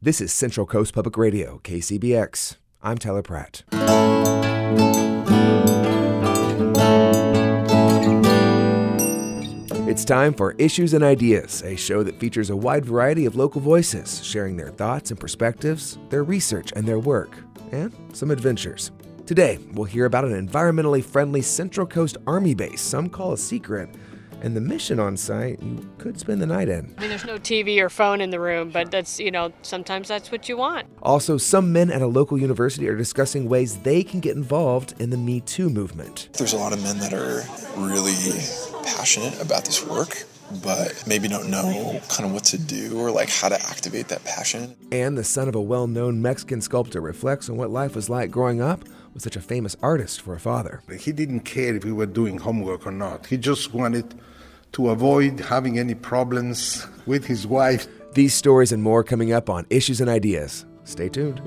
This is Central Coast Public Radio, KCBX. I'm Tyler Pratt. It's time for Issues and Ideas, a show that features a wide variety of local voices sharing their thoughts and perspectives, their research and their work, and some adventures. Today, we'll hear about an environmentally friendly Central Coast Army base some call a secret, and the mission on site you could spend the night in. I mean, there's no TV or phone in the room, but that's, sometimes that's what you want. Also, some men at a local university are discussing ways they can get involved in the Me Too movement. There's a lot of men that are really passionate about this work, but maybe don't know kind of what to do or like how to activate that passion. And the son of a well-known Mexican sculptor reflects on what life was like growing up with such a famous artist for a father. He didn't care if we were doing homework or not. He just wanted to avoid having any problems with his wife. These stories and more coming up on Issues and Ideas. Stay tuned.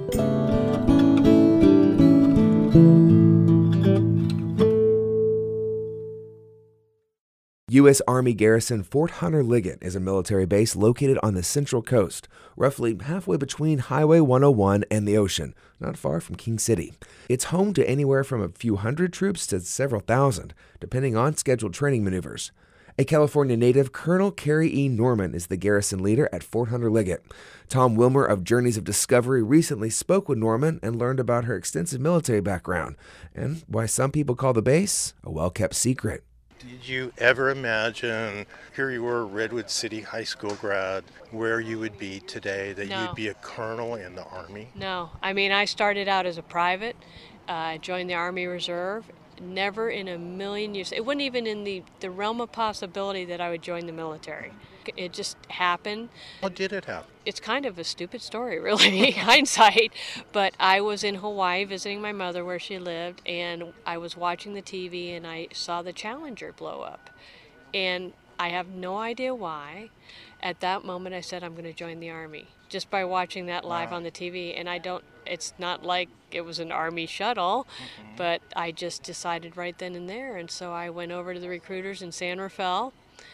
U.S. Army Garrison Fort Hunter Liggett is a military base located on the Central Coast, roughly halfway between Highway 101 and the ocean, not far from King City. It's home to anywhere from a few hundred troops to several thousand, depending on scheduled training maneuvers. A California native, Colonel Carrie E. Norman, is the garrison leader at Fort Hunter Liggett. Tom Wilmer of Journeys of Discovery recently spoke with Norman and learned about her extensive military background and why some people call the base a well-kept secret. Did you ever imagine, here you were, Redwood City High School grad, where you would be today, that No. you'd be a colonel in the Army? No. I mean, I started out as a private, joined the Army Reserve. Never in a million years. It wasn't even in the realm of possibility that I would join the military. It just happened. How did it happen? It's kind of a stupid story, really, hindsight. But I was in Hawaii visiting my mother where she lived, and I was watching the TV, and I saw the Challenger blow up. And I have no idea why. At that moment, I said, I'm going to join the Army, just by watching that live on the TV. And it's not like it was an Army shuttle, but I just decided right then and there. And so I went over to the recruiters in San Rafael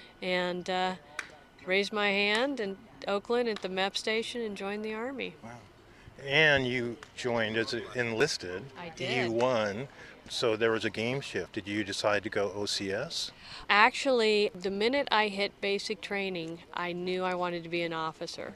and raised my hand in Oakland at the MEP station and joined the Army. Wow. And you joined as enlisted. I did. You won. So there was a game shift. Did you decide to go OCS? Actually, the minute I hit basic training, I knew I wanted to be an officer.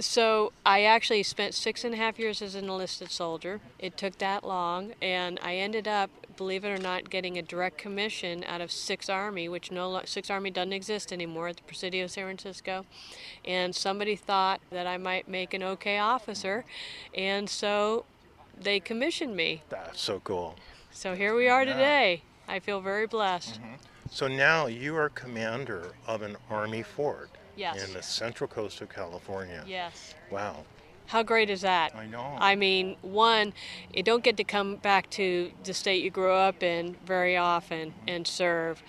So I actually spent 6.5 years as an enlisted soldier. It took that long, and I ended up, believe it or not, getting a direct commission out of 6th Army, which 6th Army doesn't exist anymore at the Presidio San Francisco. And somebody thought that I might make an okay officer, and so they commissioned me. That's so cool. So here we are today. I feel very blessed. So now you are commander of an Army fort. Yes. In the Central Coast of California. Yes. Wow. How great is that? I know. I mean, one, you don't get to come back to the state you grew up in very often and serve.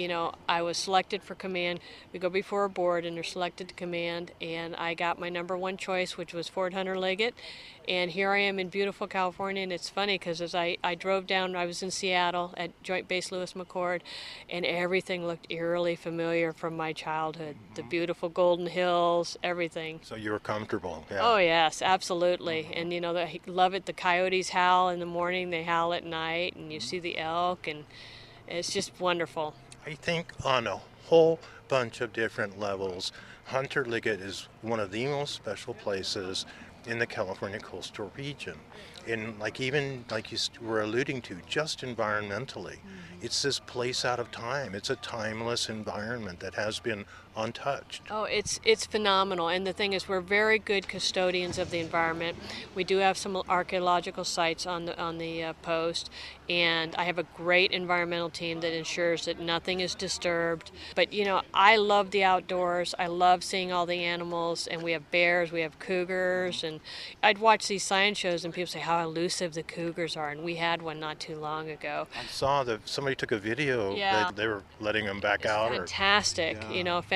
I was selected for command. We go before a board and are selected to command, and I got my number one choice, which was Fort Hunter Liggett. And here I am in beautiful California, and it's funny because as I drove down, I was in Seattle at Joint Base Lewis McChord, and everything looked eerily familiar from my childhood. The beautiful Golden Hills, everything. So you were comfortable. Yeah. Oh, yes, absolutely. And, I love it. The coyotes howl in the morning, they howl at night, and you see the elk, and it's just wonderful. I think on a whole bunch of different levels, Hunter Liggett is one of the most special places in the California coastal region. And like you were alluding to, just environmentally, it's this place out of time. It's a timeless environment that has been untouched. Oh, it's phenomenal. And the thing is, we're very good custodians of the environment. We do have some archaeological sites on the post, and I have a great environmental team that ensures that nothing is disturbed. But I love the outdoors. I love seeing all the animals, and we have bears, we have cougars, and I'd watch these science shows and people say how elusive the cougars are, and we had one not too long ago. I saw that somebody took a video. Yeah. They were letting them back out. Fantastic. Yeah.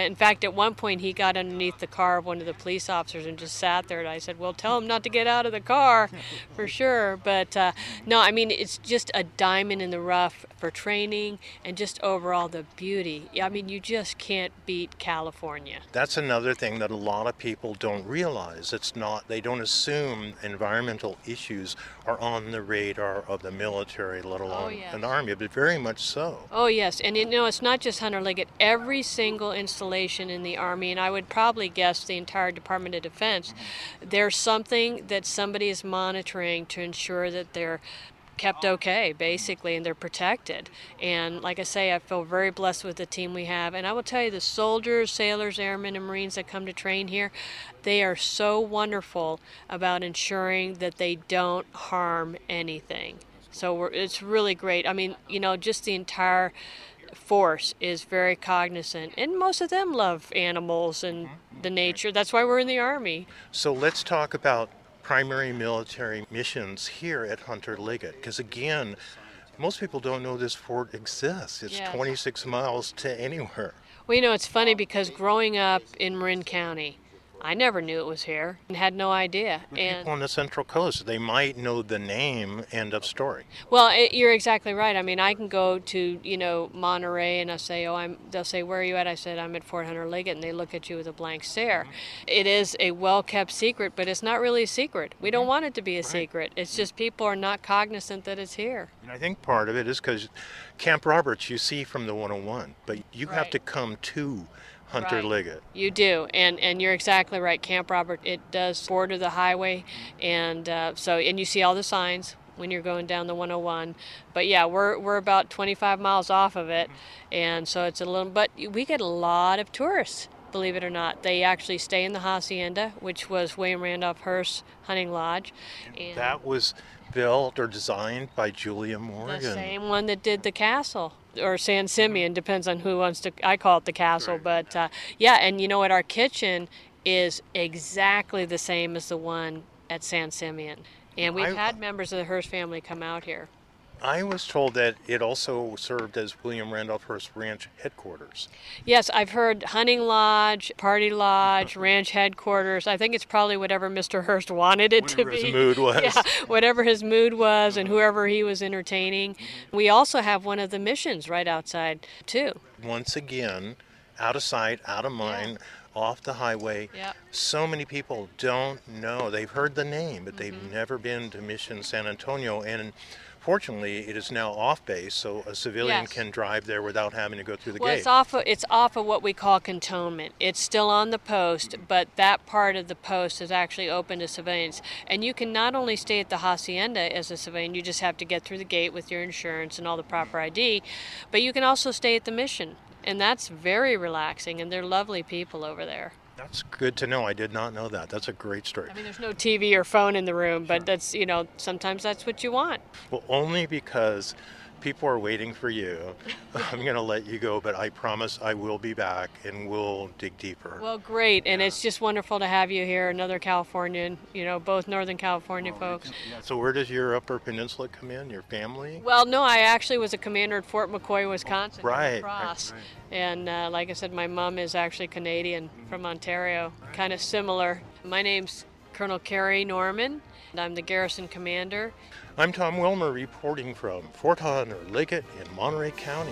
In fact, at one point he got underneath the car of one of the police officers and just sat there, and I said, well, tell him not to get out of the car for sure. But no, I mean, it's just a diamond in the rough for training and just overall the beauty. I mean, you just can't beat California. That's another thing that a lot of people don't realize. They don't assume environmental issues are on the radar of the military, let alone an army, but very much so. Oh, yes. And it's not just Hunter Liggett. Every single installation in the Army, and I would probably guess the entire Department of Defense, there's something that somebody is monitoring to ensure that they're kept okay, basically, and they're protected. And like I say, I feel very blessed with the team we have. And I will tell you, the soldiers, sailors, airmen, and Marines that come to train here, they are so wonderful about ensuring that they don't harm anything. So it's really great. I mean, just the entire force is very cognizant, and most of them love animals and the nature. That's why we're in the Army. So let's talk about primary military missions here at Hunter Liggett, because again, most people don't know this fort exists. It's 26 miles to anywhere. Well, it's funny because growing up in Marin County, I never knew it was here and had no idea. And people on the Central Coast, they might know the name, end of story. Well, you're exactly right. I mean, I can go to, Monterey and I say, they'll say, where are you at? I said, I'm at Fort Hunter Liggett, and they look at you with a blank stare. It is a well-kept secret, but it's not really a secret. We don't want it to be a secret. It's just people are not cognizant that it's here. And I think part of it is because Camp Roberts you see from the 101, but you have to come to Hunter Liggett. You do, and you're exactly right. Camp Robert, it does border the highway, and you see all the signs when you're going down the 101. But yeah, we're about 25 miles off of it, and so it's a little. But we get a lot of tourists. Believe it or not, they actually stay in the hacienda, which was William Randolph Hearst's hunting lodge. And that was built or designed by Julia Morgan. The same one that did the castle. Or San Simeon, depends on who wants to. I call it the castle, but and you know what? Our kitchen is exactly the same as the one at San Simeon, and we've had members of the Hearst family come out here. I was told that it also served as William Randolph Hearst Ranch headquarters. Yes, I've heard hunting lodge, party lodge, ranch headquarters. I think it's probably whatever Mr. Hearst wanted it to be. Whatever his mood was. Yeah, whatever his mood was and whoever he was entertaining. We also have one of the missions right outside, too. Once again, out of sight, out of mind, off the highway. Yeah. So many people don't know. They've heard the name, but they've never been to Mission San Antonio. And fortunately, it is now off base, so a civilian can drive there without having to go through the gate. It's off of what we call cantonment. It's still on the post, but that part of the post is actually open to civilians. And you can not only stay at the hacienda as a civilian, you just have to get through the gate with your insurance and all the proper ID, but you can also stay at the mission. And that's very relaxing, and they're lovely people over there. That's good to know. I did not know that. That's a great story. I mean, there's no TV or phone in the room, but that's, sometimes that's what you want. Well, only because people are waiting for you. I'm going to let you go, but I promise I will be back and we'll dig deeper. Well, great. And it's just wonderful to have you here, another Californian, both Northern California folks. So where does your Upper Peninsula come in, your family? Well, no, I actually was a commander at Fort McCoy, Wisconsin. Right. Cross. And like I said, my mom is actually Canadian from Ontario, kind of similar. My name's Colonel Carrie Norman, and I'm the garrison commander. I'm Tom Wilmer reporting from Fort Hunter Liggett in Monterey County.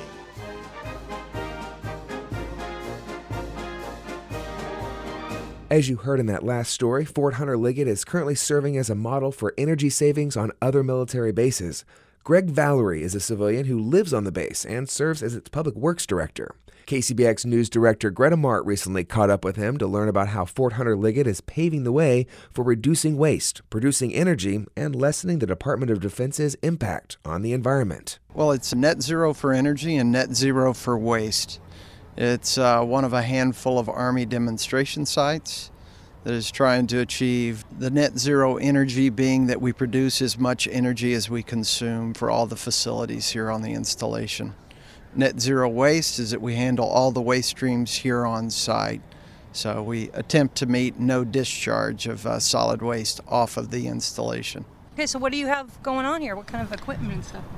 As you heard in that last story, Fort Hunter Liggett is currently serving as a model for energy savings on other military bases. Greg Valerie is a civilian who lives on the base and serves as its public works director. KCBX News Director Greta Mart recently caught up with him to learn about how Fort Hunter Liggett is paving the way for reducing waste, producing energy, and lessening the Department of Defense's impact on the environment. Well, it's net zero for energy and net zero for waste. It's one of a handful of Army demonstration sites that is trying to achieve the net zero energy, being that we produce as much energy as we consume for all the facilities here on the installation. Net zero waste is that we handle all the waste streams here on site. So we attempt to meet no discharge of solid waste off of the installation. Okay, so what do you have going on here? What kind of equipment and stuff?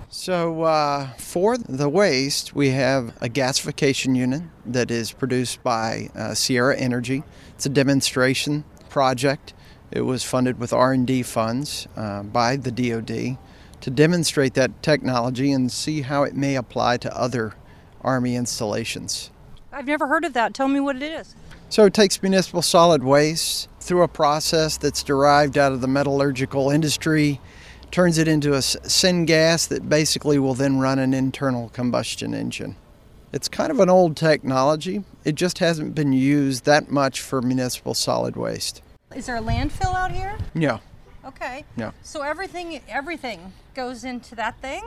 So for the waste, we have a gasification unit that is produced by Sierra Energy. It's a demonstration project. It was funded with R&D funds by the DoD to demonstrate that technology and see how it may apply to other Army installations. I've never heard of that. Tell me what it is. So it takes municipal solid waste through a process that's derived out of the metallurgical industry, turns it into a syngas that basically will then run an internal combustion engine. It's kind of an old technology. It just hasn't been used that much for municipal solid waste. Is there a landfill out here? No. Okay. No. So everything goes into that thing?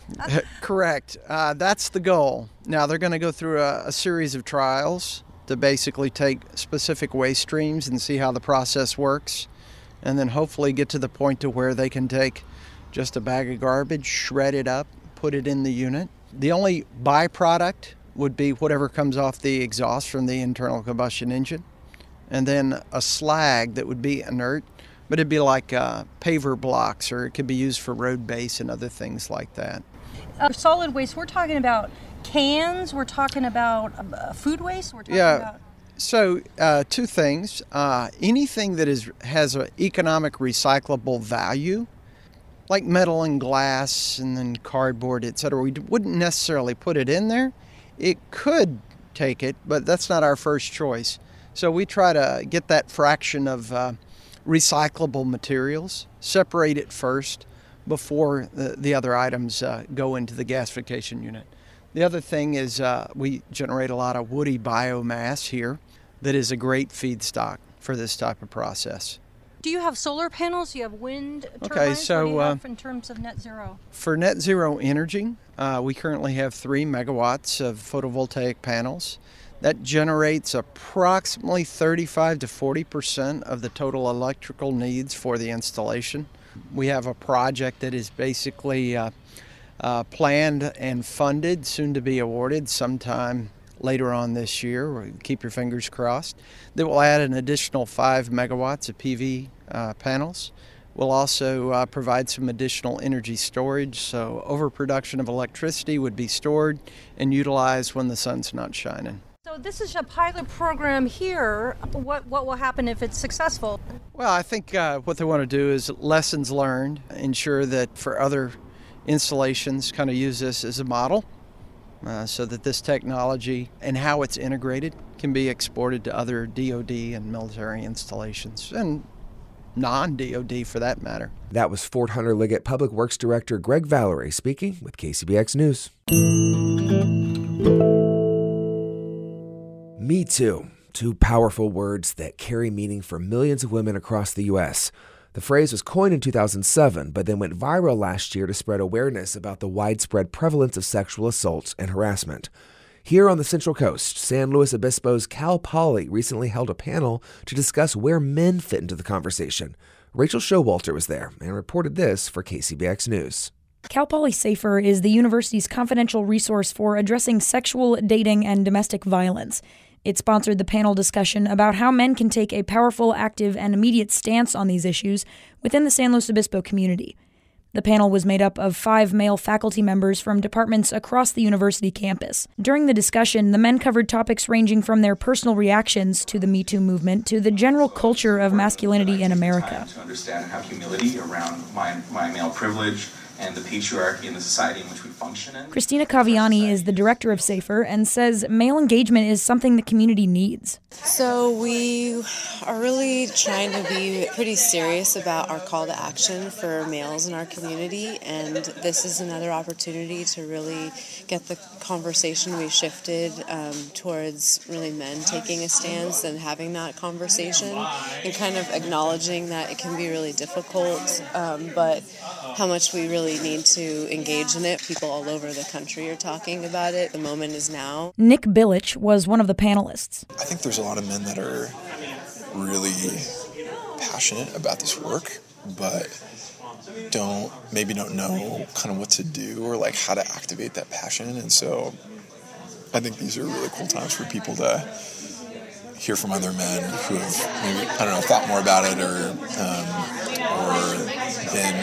Correct. That's the goal. Now they're going to go through a series of trials to basically take specific waste streams and see how the process works, and then hopefully get to the point to where they can take just a bag of garbage, shred it up, put it in the unit. The only byproduct would be whatever comes off the exhaust from the internal combustion engine, and then a slag that would be inert, but it'd be like paver blocks, or it could be used for road base and other things like that. Solid waste, we're talking about cans, we're talking about food waste, we're talking about... So two things. Anything that has an economic recyclable value, like metal and glass and then cardboard, etc., we wouldn't necessarily put it in there. It could take it, but that's not our first choice. So we try to get that fraction of recyclable materials, separate it first before the other items go into the gasification unit. The other thing is we generate a lot of woody biomass here that is a great feedstock for this type of process. Do you have solar panels? Do you have wind turbines? Okay, so what do you have in terms of net zero? For net zero energy, we currently have 3 megawatts of photovoltaic panels. That generates approximately 35 to 40% of the total electrical needs for the installation. We have a project that is basically planned and funded, soon to be awarded sometime later on this year. Keep your fingers crossed. That will add an additional 5 megawatts of PV panels. We'll also provide some additional energy storage, so overproduction of electricity would be stored and utilized when the sun's not shining. So this is a pilot program here. What will happen if it's successful? Well, I think what they want to do is lessons learned, ensure that for other installations kind of use this as a model so that this technology and how it's integrated can be exported to other DoD and military installations and non-DoD for that matter. That was Fort Hunter Liggett Public Works Director Greg Valerie speaking with KCBX News. Me Too. Two powerful words that carry meaning for millions of women across the U.S. The phrase was coined in 2007, but then went viral last year to spread awareness about the widespread prevalence of sexual assaults and harassment. Here on the Central Coast, San Luis Obispo's Cal Poly recently held a panel to discuss where men fit into the conversation. Rachel Showalter was there and reported this for KCBX News. Cal Poly Safer is the university's confidential resource for addressing sexual, dating, and domestic violence. It sponsored the panel discussion about how men can take a powerful, active, and immediate stance on these issues within the San Luis Obispo community. The panel was made up of 5 male faculty members from departments across the university campus. During the discussion, the men covered topics ranging from their personal reactions to the Me Too movement to the general culture of masculinity in America. To understand and have humility around my male privilege and the patriarchy in the society in which we function in. Christina Caviani is the director of SAFER and says male engagement is something the community needs. So we are really trying to be pretty serious about our call to action for males in our community, and this is another opportunity to really get the conversation we shifted towards really men taking a stance and having that conversation and kind of acknowledging that it can be really difficult, but how much we really need to engage in it. People all over the country are talking about it. The moment is now. Nick Billich was one of the panelists. I think there's a lot of men that are really passionate about this work, but maybe don't know kind of what to do or like how to activate that passion. And so I think these are really cool times for people to hear from other men who have maybe, thought more about it or been in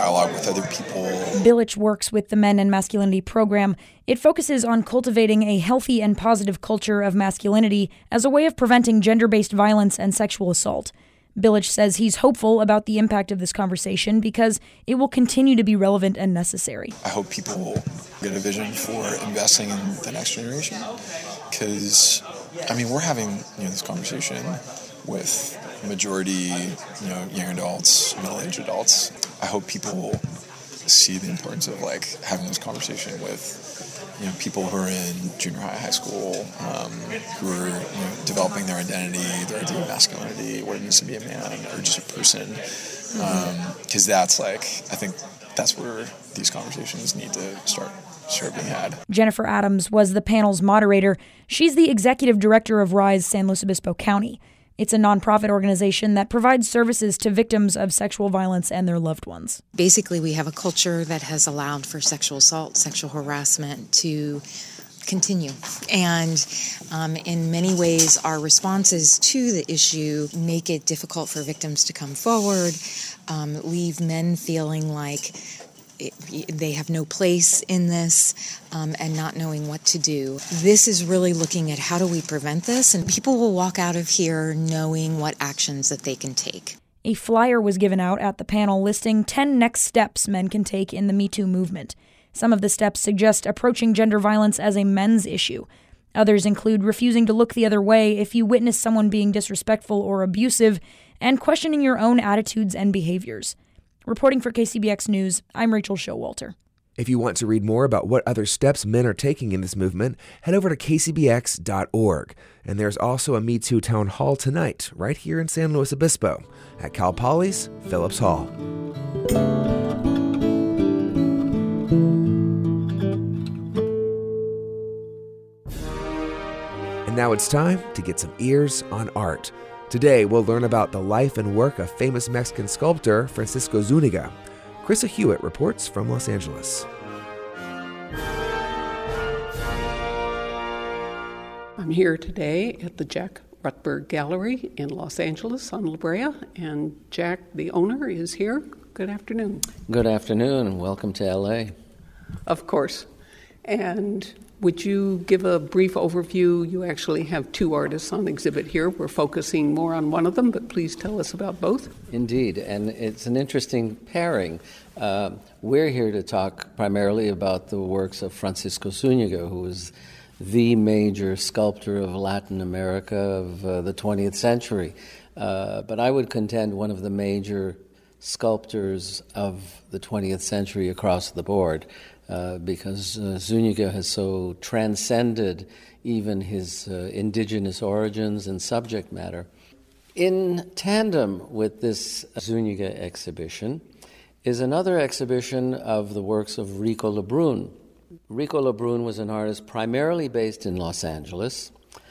dialogue with other people. Billich works with the Men and Masculinity program. It focuses on cultivating a healthy and positive culture of masculinity as a way of preventing gender-based violence and sexual assault. Billich says he's hopeful about the impact of this conversation because it will continue to be relevant and necessary. I hope people get a vision for investing in the next generation because, we're having this conversation with majority, young adults, middle-aged adults. I hope people see the importance of having this conversation with people who are in junior high school, who are developing their identity, their idea of masculinity, what it means to be a man or just a person. Because that's I think that's where these conversations need to start being had. Jennifer Adams was the panel's moderator. She's the executive director of RISE San Luis Obispo County. It's a nonprofit organization that provides services to victims of sexual violence and their loved ones. Basically, we have a culture that has allowed for sexual assault, sexual harassment to continue. And in many ways, our responses to the issue make it difficult for victims to come forward, leave men feeling like they have no place in this, and not knowing what to do. This is really looking at how do we prevent this, and people will walk out of here knowing what actions that they can take. A flyer was given out at the panel listing 10 next steps men can take in the Me Too movement. Some of the steps suggest approaching gender violence as a men's issue. Others include refusing to look the other way if you witness someone being disrespectful or abusive, and questioning your own attitudes and behaviors. Reporting for KCBX News, I'm Rachel Showalter. If you want to read more about what other steps men are taking in this movement, head over to kcbx.org. And there's also a Me Too Town Hall tonight, right here in San Luis Obispo, at Cal Poly's Phillips Hall. And now it's time to get some ears on art. Today, we'll learn about the life and work of famous Mexican sculptor Francisco Zuniga. Krista Hewitt reports from Los Angeles. I'm here today at the Jack Rutberg Gallery in Los Angeles on La Brea, and Jack, the owner, is here. Good afternoon. Good afternoon, and welcome to LA. Of course. And would you give a brief overview? You actually have two artists on exhibit here. We're focusing more on one of them, but please tell us about both. Indeed, and it's an interesting pairing. We're here to talk primarily about the works of Francisco Zuniga, who was the major sculptor of Latin America of the 20th century. But I would contend one of the major sculptors of the 20th century across the board. Because Zuniga has so transcended even his indigenous origins and subject matter. In tandem with this Zuniga exhibition is another exhibition of the works of Rico Lebrun. Rico Lebrun was an artist primarily based in Los Angeles,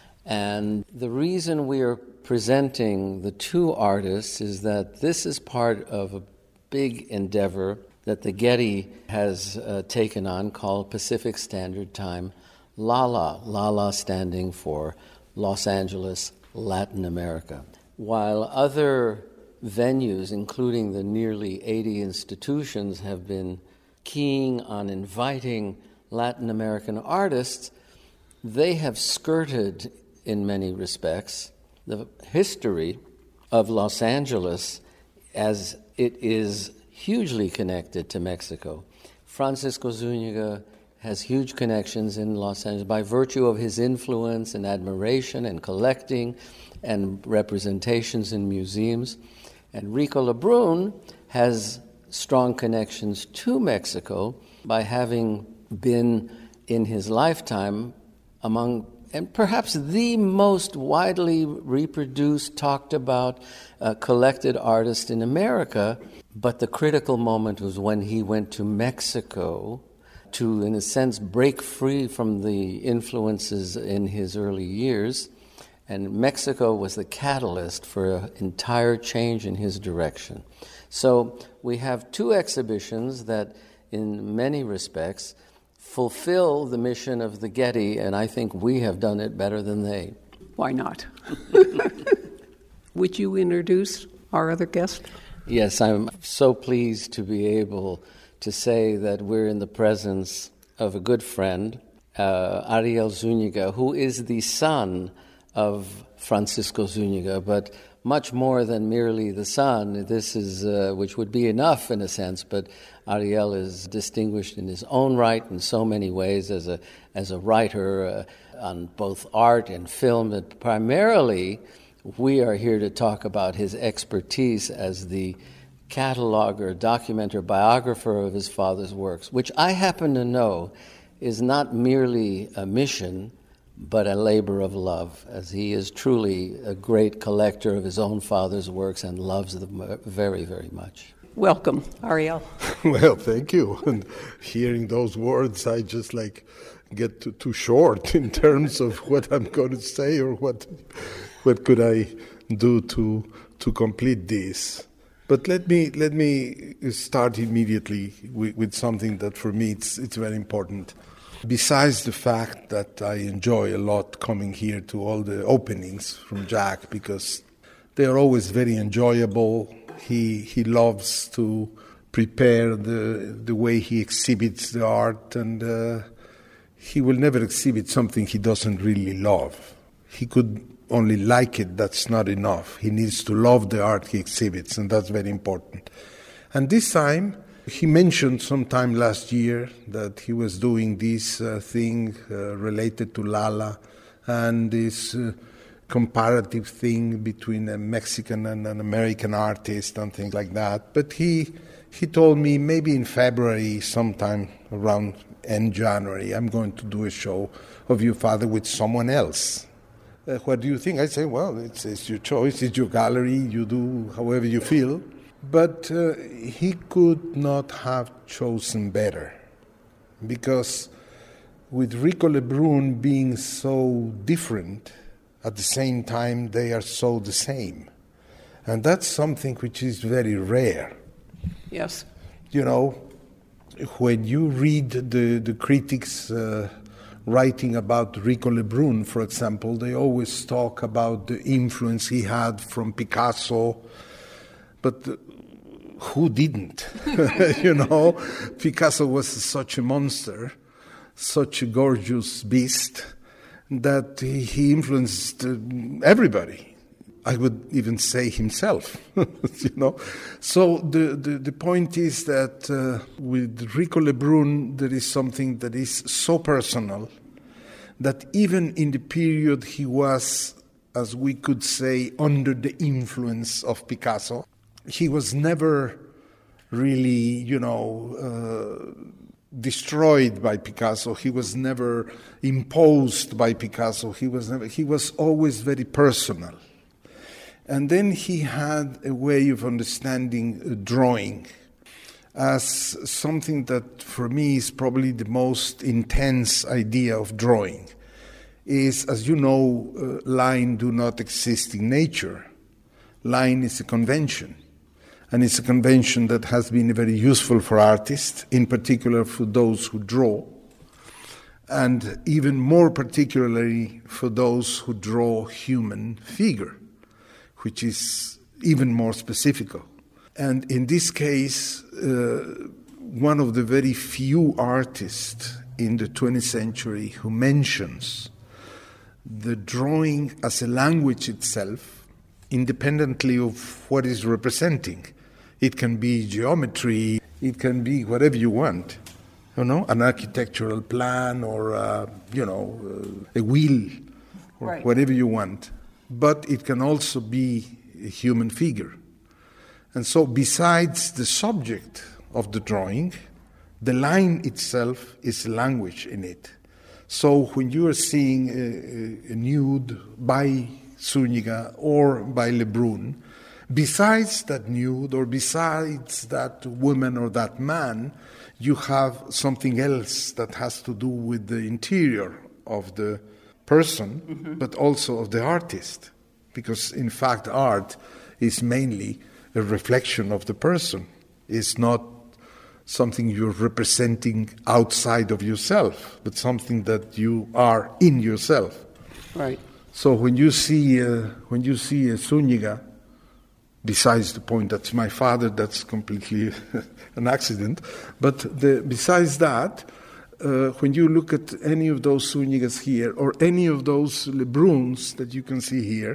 and the reason we are presenting the two artists is that this is part of a big endeavor that the Getty has taken on called Pacific Standard Time LALA, LALA standing for Los Angeles, Latin America. While other venues, including the nearly 80 institutions, have been keen on inviting Latin American artists, they have skirted, in many respects, the history of Los Angeles as it is hugely connected to Mexico. Francisco Zuniga has huge connections in Los Angeles by virtue of his influence and admiration and collecting and representations in museums. And Rico Lebrun has strong connections to Mexico by having been in his lifetime among, and perhaps the most widely reproduced, talked about, collected artist in America. But the critical moment was when he went to Mexico to, in a sense, break free from the influences in his early years. And Mexico was the catalyst for an entire change in his direction. So we have two exhibitions that, in many respects, fulfill the mission of the Getty, and I think we have done it better than they. Why not? Would you introduce our other guest? Yes, I'm so pleased to be able to say that we're in the presence of a good friend, Ariel Zúñiga, who is the son of Francisco Zúñiga, but much more than merely the son. This is, which would be enough in a sense, but Ariel is distinguished in his own right in so many ways as a writer on both art and film, but primarily we are here to talk about his expertise as the cataloger, documenter, biographer of his father's works, which I happen to know is not merely a mission, but a labor of love, as he is truly a great collector of his own father's works and loves them very, very much. Welcome, Ariel. Well, thank you. And hearing those words, I just get too short in terms of what I'm going to say or what could I do to complete this. But let me start immediately with something that for me it's very important. Besides the fact that I enjoy a lot coming here to all the openings from Jack, because they are always very enjoyable. He loves to prepare the way he exhibits the art, and he will never exhibit something he doesn't really love. He could only like it, that's not enough. He needs to love the art he exhibits, and that's very important. And this time, he mentioned sometime last year that he was doing this thing related to Lala and this comparative thing between a Mexican and an American artist and things like that. But he told me maybe in February, sometime around end January, I'm going to do a show of your father with someone else. What do you think? I say, well, it's your choice, it's your gallery, you do however you feel. But he could not have chosen better, because with Rico Lebrun being so different, at the same time they are so the same. And that's something which is very rare. Yes. You know, when you read the critics writing about Rico Lebrun, for example, they always talk about the influence he had from Picasso, but who didn't? You know, Picasso was such a monster, such a gorgeous beast, that he influenced everybody. I would even say himself, you know. So the point is that with Rico Lebrun, there is something that is so personal that even in the period he was, as we could say, under the influence of Picasso, he was never really, destroyed by Picasso. He was never imposed by Picasso. He was always very personal. And then he had a way of understanding drawing as something that for me is probably the most intense idea of drawing. Is, as you know, line do not exist in nature. Line is a convention. And it's a convention that has been very useful for artists, in particular for those who draw, and even more particularly for those who draw human figure, which is even more specific. And in this case, one of the very few artists in the 20th century who mentions the drawing as a language itself, independently of what is representing. It can be geometry, it can be whatever you want, an architectural plan or, a wheel, or right, whatever you want. But it can also be a human figure. And so besides the subject of the drawing, the line itself is language in it. So when you are seeing a nude by Zúñiga or by Lebrun, besides that nude or besides that woman or that man, you have something else that has to do with the interior of the person, but also of the artist. Because in fact, art is mainly a reflection of the person. It's not something you're representing outside of yourself, but something that you are in yourself. Right. So when you see a Zúñiga, besides the point that's my father, that's completely an accident. But besides that, when you look at any of those Zúñigas here, or any of those Lebruns that you can see here,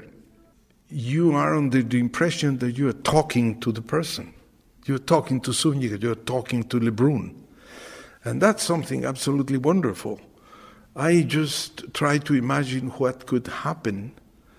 you are under the impression that you are talking to the person. You're talking to Zúñiga, you're talking to Lebrun. And that's something absolutely wonderful. I just try to imagine what could happen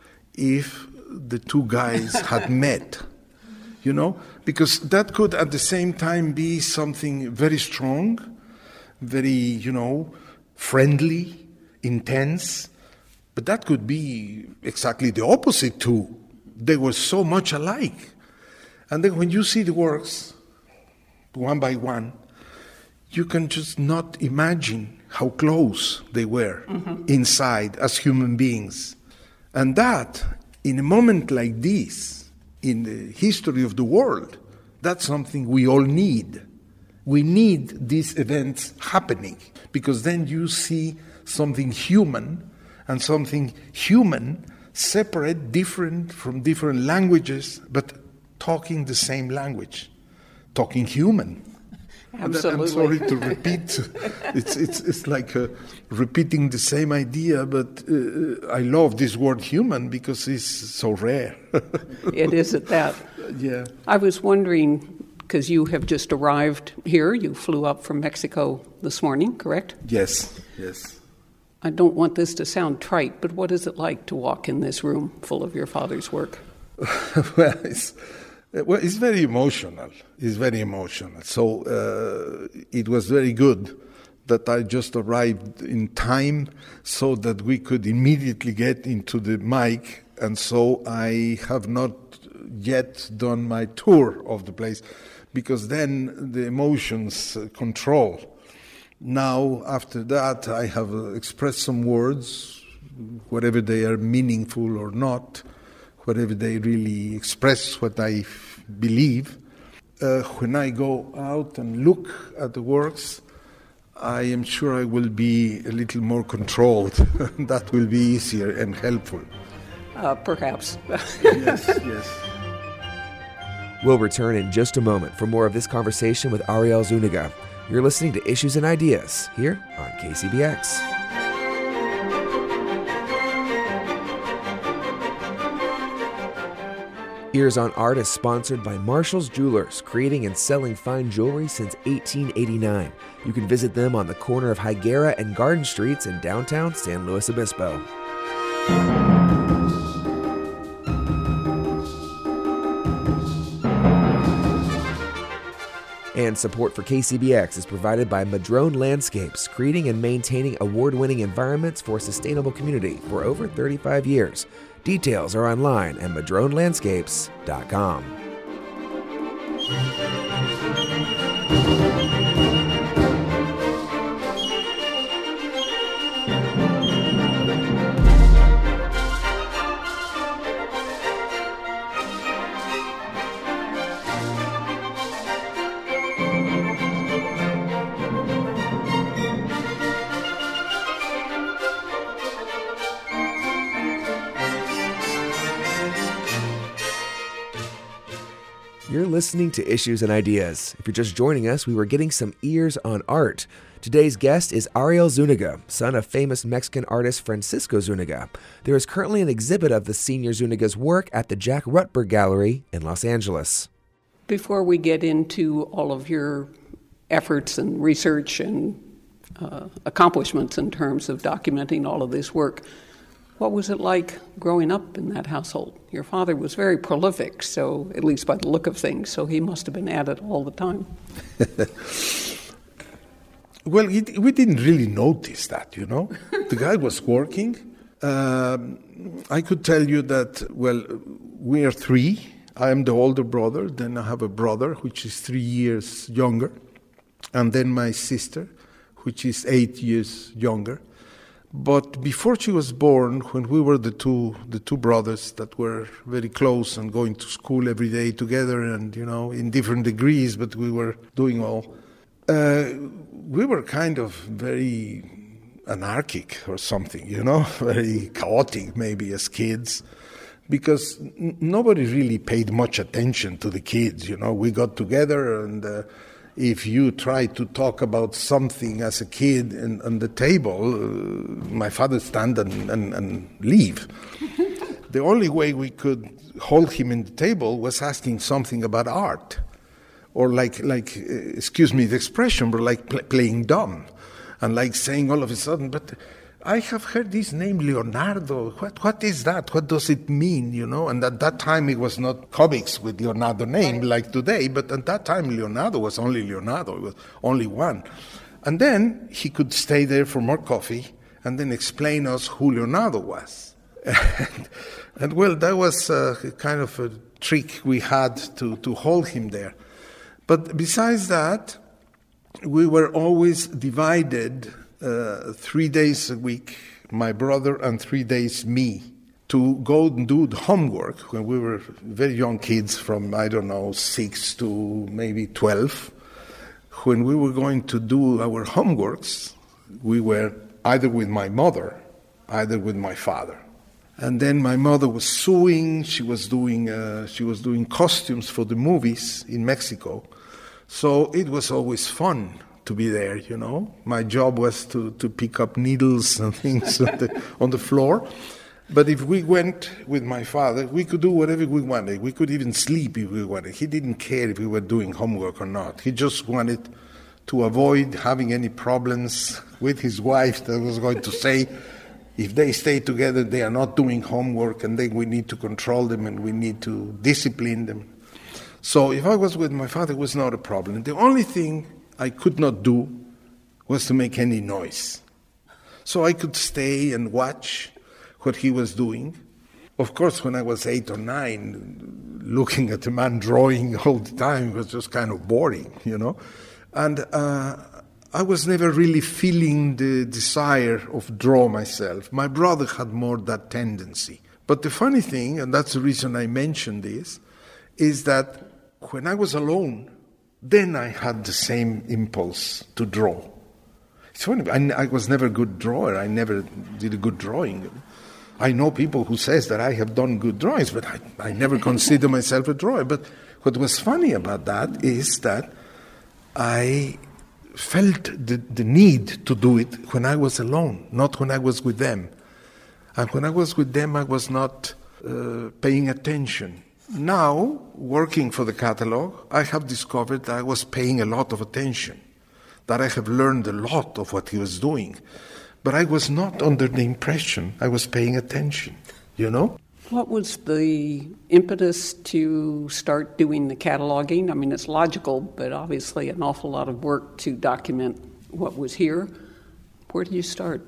if the two guys had met, you know? Because that could at the same time be something very strong, very, you know, friendly, intense, but that could be exactly the opposite too. They were so much alike. And then when you see the works, one by one, you can just not imagine how close they were inside as human beings. And that, in a moment like this, in the history of the world, that's something we all need. We need these events happening, because then you see something human, and something human separate, different from different languages, but talking the same language, talking human. Absolutely. I'm sorry to repeat. It's like repeating the same idea, but I love this word human because it's so rare. It is at that. Yeah. I was wondering, because you have just arrived here, you flew up from Mexico this morning, correct? Yes. I don't want this to sound trite, but what is it like to walk in this room full of your father's work? Well, it's very emotional. It's very emotional. So it was very good that I just arrived in time so that we could immediately get into the mic. And so I have not yet done my tour of the place, because then the emotions control. Now, after that, I have expressed some words, whatever they are meaningful or not, whatever they really express what I believe. When I go out and look at the works, I am sure I will be a little more controlled. That will be easier and helpful. Perhaps. Yes. We'll return in just a moment for more of this conversation with Ariel Zúñiga. You're listening to Issues and Ideas here on KCBX. Ears on Art is sponsored by Marshall's Jewelers, creating and selling fine jewelry since 1889. You can visit them on the corner of Higuera and Garden Streets in downtown San Luis Obispo. And support for KCBX is provided by Madrone Landscapes, creating and maintaining award-winning environments for a sustainable community for over 35 years. Details are online at madronelandscapes.com. You're listening to Issues and Ideas. If you're just joining us, we were getting some ears on art. Today's guest is Ariel Zúñiga, son of famous Mexican artist Francisco Zúñiga. There is currently an exhibit of the senior Zúñiga's work at the Jack Rutberg Gallery in Los Angeles. Before we get into all of your efforts and research and accomplishments in terms of documenting all of this work, what was it like growing up in that household? Your father was very prolific, so at least by the look of things, so he must have been at it all the time. Well, we didn't really notice that, you know. The guy was working. I could tell you that, well, we are three. I am the older brother. Then I have a brother, which is 3 years younger. And then my sister, which is 8 years younger. But before she was born, when we were the two brothers that were very close and going to school every day together and, you know, in different degrees, but we were doing all, we were kind of very anarchic or something, you know, very chaotic maybe as kids. because nobody really paid much attention to the kids. We got together, and if you try to talk about something as a kid on the table, my father stand and leave. The only way we could hold him in the table was asking something about art, or like excuse me the expression, but like playing dumb, and like saying all of a sudden, but I have heard this name Leonardo. What is that? What does it mean? And at that time it was not comics with Leonardo name like today, but at that time Leonardo was only Leonardo. It was only one. And then he could stay there for more coffee and then explain us who Leonardo was. And well, that was kind of a trick we had to hold him there. But besides that, we were always divided 3 days a week, my brother, and 3 days me, to go and do the homework when we were very young kids from, 6 to maybe 12. When we were going to do our homeworks, we were either with my mother, either with my father. And then my mother was sewing. She was doing costumes for the movies in Mexico. So it was always fun to be there, My job was to pick up needles and things on the floor. But if we went with my father, we could do whatever we wanted. We could even sleep if we wanted. He didn't care if we were doing homework or not. He just wanted to avoid having any problems with his wife that was going to say, if they stay together, they are not doing homework, and then we need to control them and we need to discipline them. So if I was with my father, it was not a problem. The only thing I could not do was to make any noise. So I could stay and watch what he was doing. Of course, when I was 8 or 9, looking at a man drawing all the time was just kind of boring, And I was never really feeling the desire of draw myself. My brother had more that tendency. But the funny thing, and that's the reason I mentioned this, is that when I was alone, then I had the same impulse to draw. It's funny, I was never a good drawer. I never did a good drawing. I know people who says that I have done good drawings, but I never consider myself a drawer. But what was funny about that is that I felt the need to do it when I was alone, not when I was with them. And when I was with them, I was not paying attention. Now, working for the catalog, I have discovered that I was paying a lot of attention, that I have learned a lot of what he was doing. But I was not under the impression I was paying attention, What was the impetus to start doing the cataloging? I mean, it's logical, but obviously an awful lot of work to document what was here. Where did you start?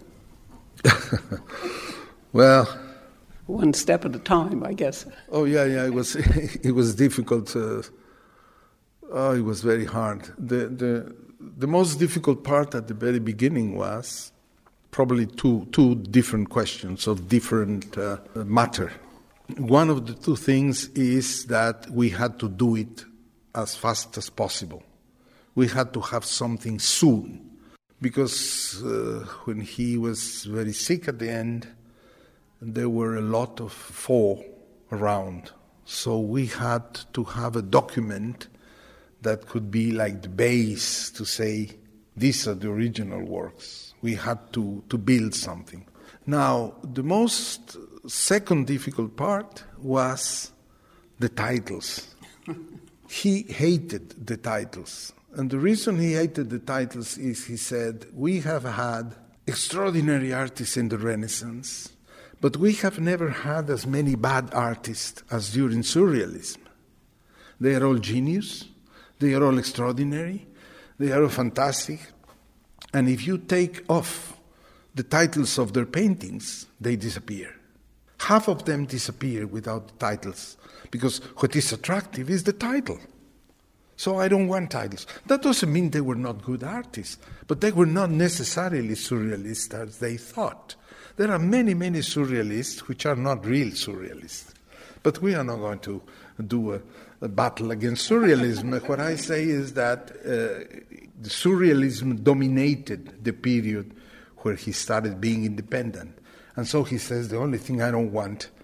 Well, one step at a time, I guess. Oh yeah, it was difficult. It was very hard. The most difficult part at the very beginning was probably two different questions of different matter. One of the two things is that we had to do it as fast as possible. We had to have something soon, because when he was very sick at the end, there were a lot of fall around. So we had to have a document that could be like the base to say, these are the original works. We had to build something. Now, the most second difficult part was the titles. He hated the titles. And the reason he hated the titles is, he said, we have had extraordinary artists in the Renaissance, but we have never had as many bad artists as during Surrealism. They are all genius, they are all extraordinary, they are all fantastic, and if you take off the titles of their paintings, they disappear. Half of them disappear without the titles, because what is attractive is the title. So I don't want titles. That doesn't mean they were not good artists, but they were not necessarily surrealists as they thought. There are many, many surrealists which are not real surrealists. But we are not going to do a battle against surrealism. What I say is that the surrealism dominated the period where he started being independent. And so he says, the only thing I don't want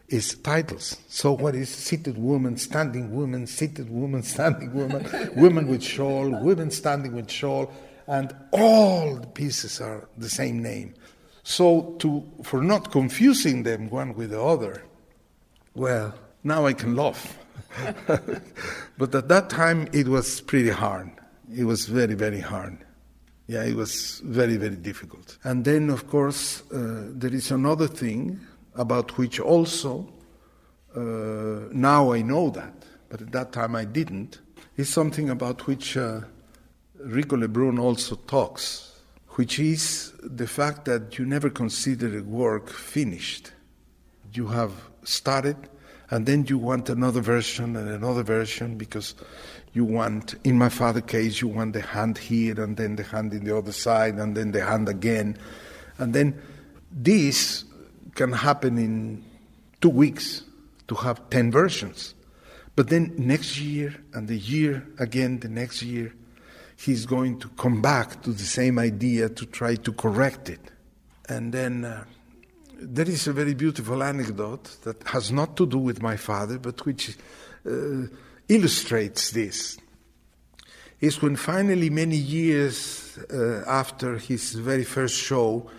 is titles. So what is seated woman, standing woman, seated woman, standing woman, women with shawl, women standing with shawl, and all the pieces are the same name. So for not confusing them one with the other, well, now I can laugh. But at that time it was pretty hard. It was very, very hard. Yeah, it was very, very difficult. And then, of course, there is another thing about which also, now I know that, but at that time I didn't. It's something about which Rico Lebrun also talks, which is the fact that you never consider a work finished. You have started, and then you want another version and another version, because you want, in my father's case, you want the hand here, and then the hand in the other side, and then the hand again. And then this can happen in 2 weeks to have 10 versions. But then next year, and the year again, the next year, he's going to come back to the same idea to try to correct it. And then there is a very beautiful anecdote that has not to do with my father, but which illustrates this. Is when finally, many years after his very first show,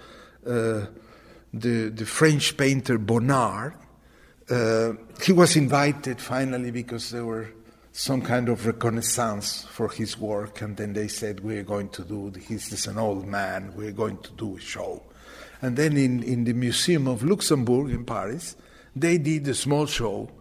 the French painter Bonnard, he was invited finally because there were some kind of reconnaissance for his work, and then they said, we're going to do, he's an old man, we're going to do a show. And then in the Museum of Luxembourg in Paris, they did a small show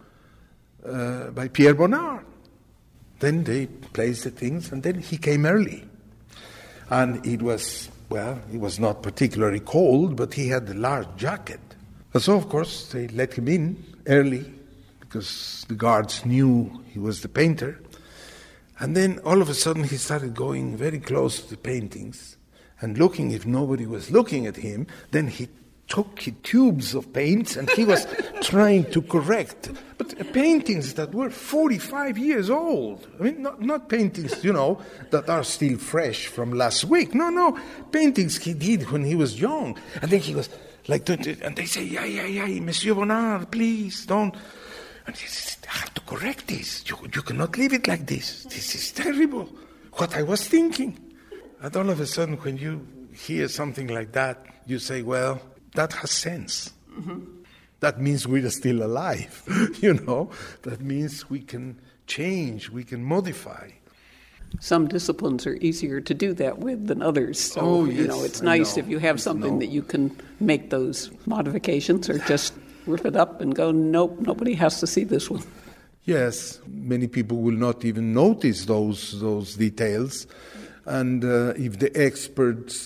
by Pierre Bonnard. Then they placed the things, and then he came early. And it was not particularly cold, but he had a large jacket. And so, of course, they let him in early, because the guards knew he was the painter. And then all of a sudden he started going very close to the paintings and looking if nobody was looking at him. Then he took tubes of paints and he was trying to correct. But paintings that were 45 years old. I mean, not paintings, that are still fresh from last week. No, paintings he did when he was young. And then he was like, and they say, yeah, Monsieur Bonnard, please, don't. And he says, I have to correct this. You cannot leave it like this. This is terrible. What I was thinking. And all of a sudden, when you hear something like that, you say, well, that has sense. Mm-hmm. That means we are still alive. That means we can change, we can modify. Some disciplines are easier to do that with than others. So, it's nice if you have something that you can make those modifications or just rip it up and go, nope, nobody has to see this one. Yes, many people will not even notice those details. And if the experts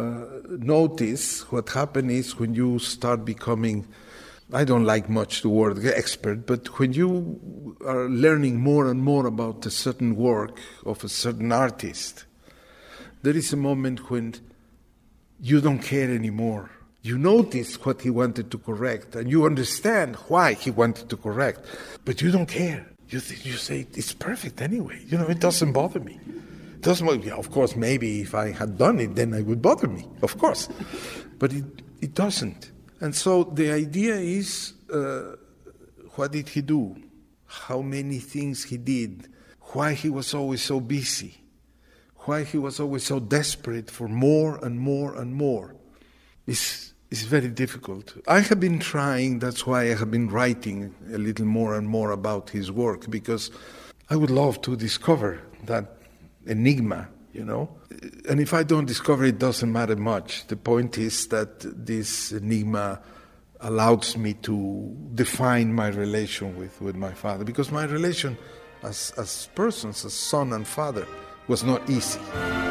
notice, what happens is when you start becoming, I don't like much the word expert, but when you are learning more and more about a certain work of a certain artist, there is a moment when you don't care anymore. You notice what he wanted to correct, and you understand why he wanted to correct, but you don't care. You say, it's perfect anyway. It doesn't bother me. It doesn't bother me. Of course, maybe if I had done it, then it would bother me, of course. But it doesn't. And so the idea is, what did he do? How many things he did? Why he was always so busy? Why he was always so desperate for more and more and more? It's very difficult. I have been trying, that's why I have been writing a little more and more about his work, because I would love to discover that enigma, And if I don't discover it, doesn't matter much. The point is that this enigma allows me to define my relation with my father, because my relation as persons, as son and father, was not easy.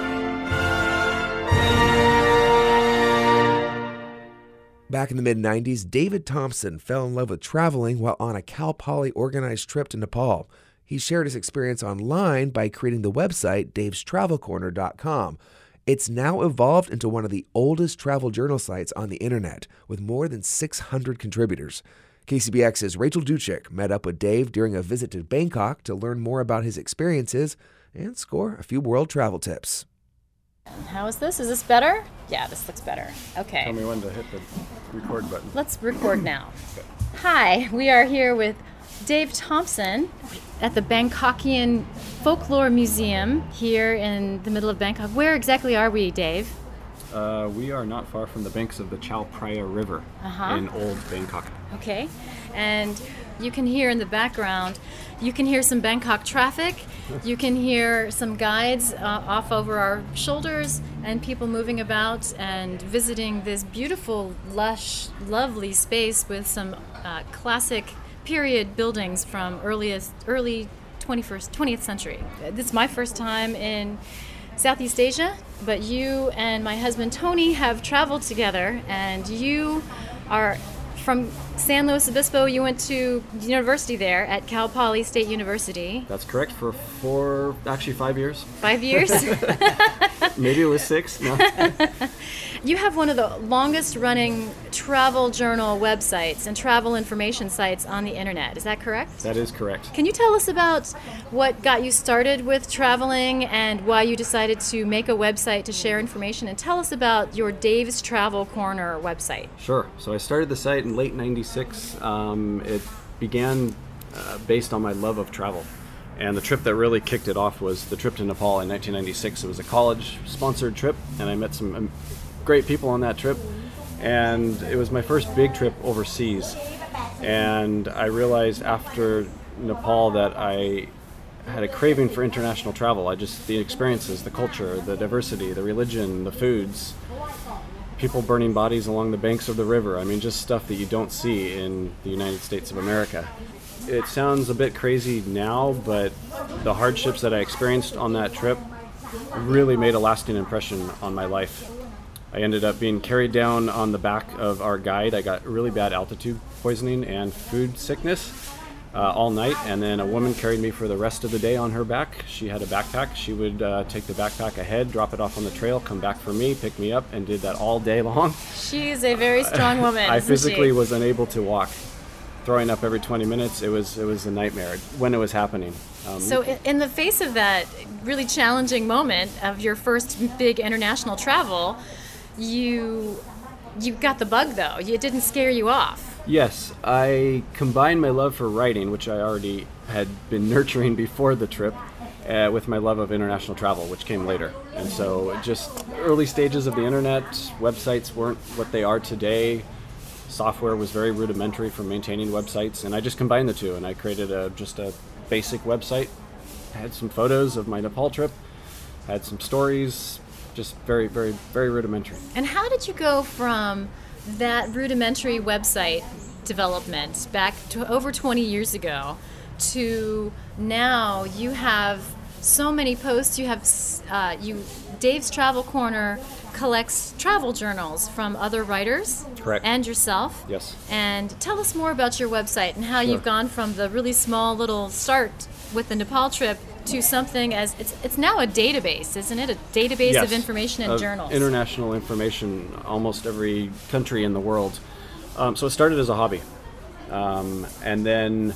Back in the mid-90s, David Thompson fell in love with traveling while on a Cal Poly organized trip to Nepal. He shared his experience online by creating the website davestravelcorner.com. It's now evolved into one of the oldest travel journal sites on the internet, with more than 600 contributors. KCBX's Rachel Duchik met up with Dave during a visit to Bangkok to learn more about his experiences and score a few world travel tips. How is this? Is this better? Yeah, this looks better. Okay. Tell me when to hit the record button. Let's record now. Hi, we are here with Dave Thompson at the Bangkokian Folklore Museum here in the middle of Bangkok. Where exactly are we, Dave? We are not far from the banks of the Chao Phraya River in Old Bangkok. Okay, and you can hear in the background, you can hear some Bangkok traffic, you can hear some guides off over our shoulders and people moving about and visiting this beautiful, lush, lovely space with some classic period buildings from early 20th century. This is my first time in Southeast Asia, but you and my husband Tony have traveled together, and you are from San Luis Obispo. You went to university there at Cal Poly State University. That's correct, for 5 years. 5 years? Maybe it was 6. No. You have one of the longest running travel journal websites and travel information sites on the internet. Is that correct? That is correct. Can you tell us about what got you started with traveling and why you decided to make a website to share information? And tell us about your Dave's Travel Corner website. Sure. So I started the site in late 96. It began based on my love of travel. And the trip that really kicked it off was the trip to Nepal in 1996. It was a college-sponsored trip, and I met some great people on that trip. And it was my first big trip overseas. And I realized after Nepal that I had a craving for international travel. The experiences, the culture, the diversity, the religion, the foods, people burning bodies along the banks of the river. I mean, just stuff that you don't see in the United States of America. It sounds a bit crazy now, but the hardships that I experienced on that trip really made a lasting impression on my life. I ended up being carried down on the back of our guide. I got really bad altitude poisoning and food sickness all night, and then a woman carried me for the rest of the day on her back. She had a backpack. She would take the backpack ahead, drop it off on the trail, come back for me, pick me up, and did that all day long. She's a very strong woman. I physically was unable to walk. Throwing up every 20 minutes, it was a nightmare when it was happening. So in the face of that really challenging moment of your first big international travel, you got the bug, though. It didn't scare you off. Yes, I combined my love for writing, which I already had been nurturing before the trip, with my love of international travel, which came later. And so just early stages of the internet, websites weren't what they are today. Software was very rudimentary for maintaining websites, and I just combined the two, and I created just a basic website. I had some photos of my Nepal trip, had some stories, just very, very, very rudimentary. And how did you go from that rudimentary website development back to over 20 years ago to now you have so many posts? You have Dave's Travel Corner collects travel journals from other writers. Correct. And yourself. Yes. And tell us more about your website and how you've gone from the really small little start with the Nepal trip to something as it's now a database, isn't it? A database of information and journals. International information, almost every country in the world. So it started as a hobby. And then,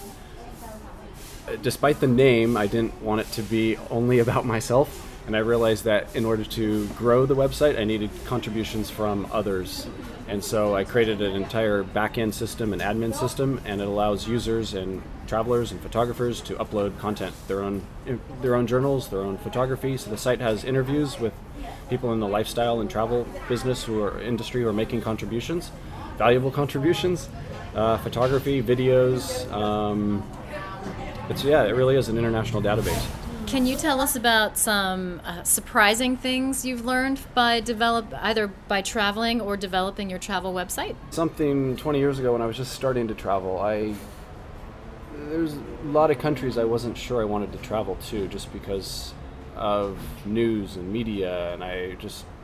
despite the name, I didn't want it to be only about myself. And I realized that in order to grow the website, I needed contributions from others. And so I created an entire back-end system, an admin system, and it allows users and travelers and photographers to upload content, their own journals, their own photography. So the site has interviews with people in the lifestyle and travel business who are making contributions, valuable contributions, photography, videos. It really is an international database. Can you tell us about some surprising things you've learned either by traveling or developing your travel website? Something 20 years ago when I was just starting to travel, there's a lot of countries I wasn't sure I wanted to travel to just because of news and media, and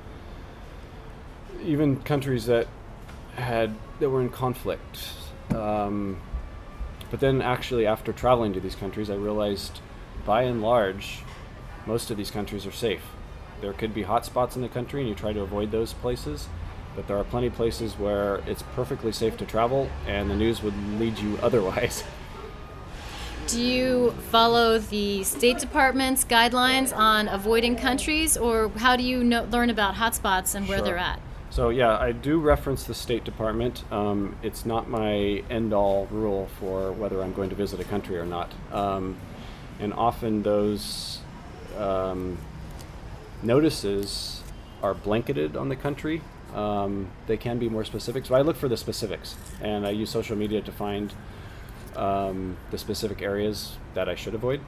even countries that were in conflict. But then actually after traveling to these countries, I realized by and large, most of these countries are safe. There could be hot spots in the country and you try to avoid those places, but there are plenty of places where it's perfectly safe to travel and the news would lead you otherwise. Do you follow the State Department's guidelines on avoiding countries, or how do you learn about hotspots and where they're at? So yeah, I do reference the State Department. It's not my end-all rule for whether I'm going to visit a country or not. And often those notices are blanketed on the country. They can be more specific. So I look for the specifics, and I use social media to find the specific areas that I should avoid.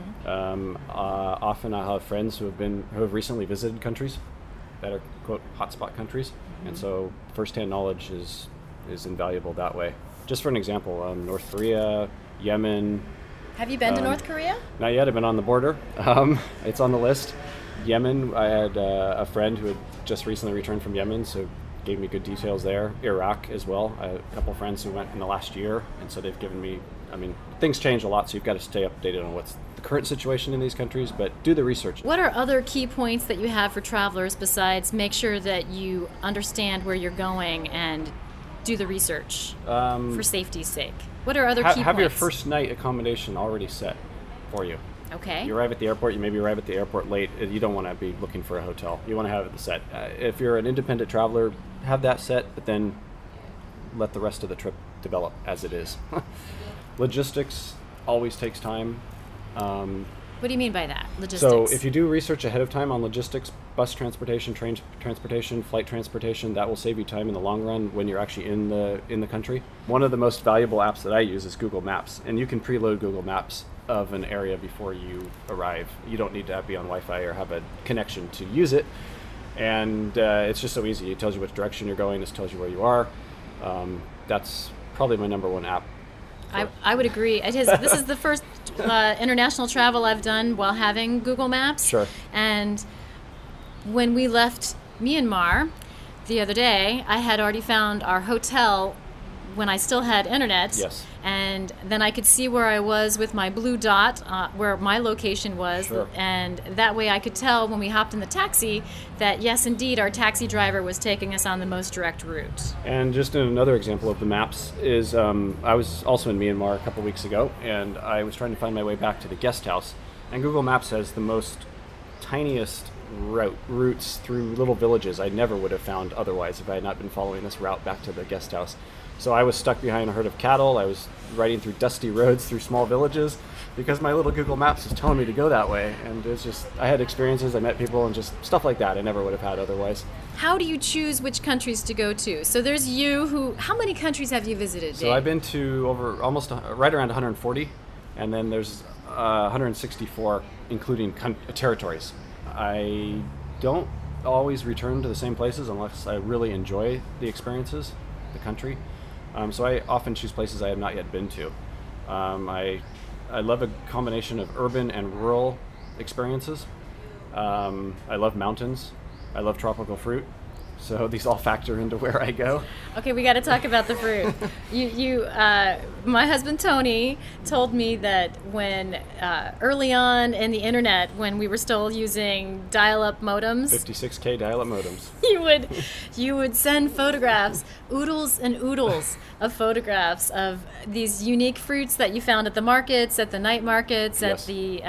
Often I have friends who have recently visited countries that are, quote, hotspot countries, and so first-hand knowledge is invaluable that way. Just for an example, North Korea, Yemen. Have you been to North Korea? Not yet. I've been on the border. It's on the list. Yemen, I had a friend who had just recently returned from Yemen, so gave me good details there. Iraq as well. I had a couple friends who went in the last year, and so they've given me, things change a lot, so you've got to stay updated on what's the current situation in these countries, but do the research. What are other key points that you have for travelers besides make sure that you understand where you're going and do the research for safety's sake? What are other key points? Have your first night accommodation already set for you. Okay. You arrive at the airport, you maybe arrive at the airport late. You don't want to be looking for a hotel. You want to have it set. If you're an independent traveler, have that set, but then let the rest of the trip develop as it is. Logistics always takes time. What do you mean by that? Logistics? So if you do research ahead of time on logistics, bus transportation, train transportation, flight transportation, that will save you time in the long run when you're actually in the country. One of the most valuable apps that I use is Google Maps, and you can preload Google Maps of an area before you arrive. You don't need to be on Wi-Fi or have a connection to use it, and it's just so easy. It tells you which direction you're going. It tells you where you are. That's probably my number one app. I would agree. This is the first international travel I've done while having Google Maps. Sure. And when we left Myanmar the other day, I had already found our hotel when I still had internet. Yes. And then I could see where I was with my blue dot, where my location was. Sure. And that way I could tell when we hopped in the taxi that, yes, indeed, our taxi driver was taking us on the most direct route. And just another example of the maps is I was also in Myanmar a couple weeks ago, and I was trying to find my way back to the guest house. And Google Maps has the most tiniest routes through little villages I never would have found otherwise if I had not been following this route back to the guest house. So I was stuck behind a herd of cattle. I was riding through dusty roads through small villages because my little Google Maps was telling me to go that way. And it's just, I had experiences, I met people, and just stuff like that I never would have had otherwise. How do you choose which countries to go to? So there's you how many countries have you visited, Dave? So I've been to almost right around 140, and then there's 164 including territories. I don't always return to the same places unless I really enjoy the experiences, the country. So I often choose places I have not yet been to. I love a combination of urban and rural experiences. I love mountains. I love tropical fruit. So these all factor into where I go. Okay, we got to talk about the fruit. My husband Tony told me that when early on in the internet, when we were still using dial-up modems, 56K dial-up modems, you would send photographs, oodles and oodles of photographs of these unique fruits that you found at the markets, at the night markets, yes. At the.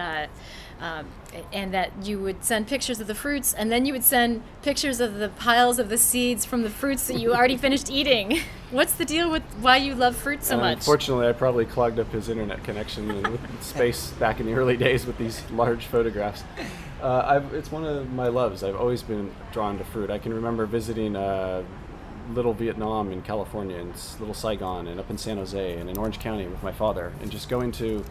And that you would send pictures of the fruits, and then you would send pictures of the piles of the seeds from the fruits that you already finished eating. What's the deal with why you love fruit so much? Unfortunately, I probably clogged up his internet connection and with space back in the early days with these large photographs. It's one of my loves. I've always been drawn to fruit. I can remember visiting Little Vietnam in California, and Little Saigon, and up in San Jose, and in Orange County with my father, and just going to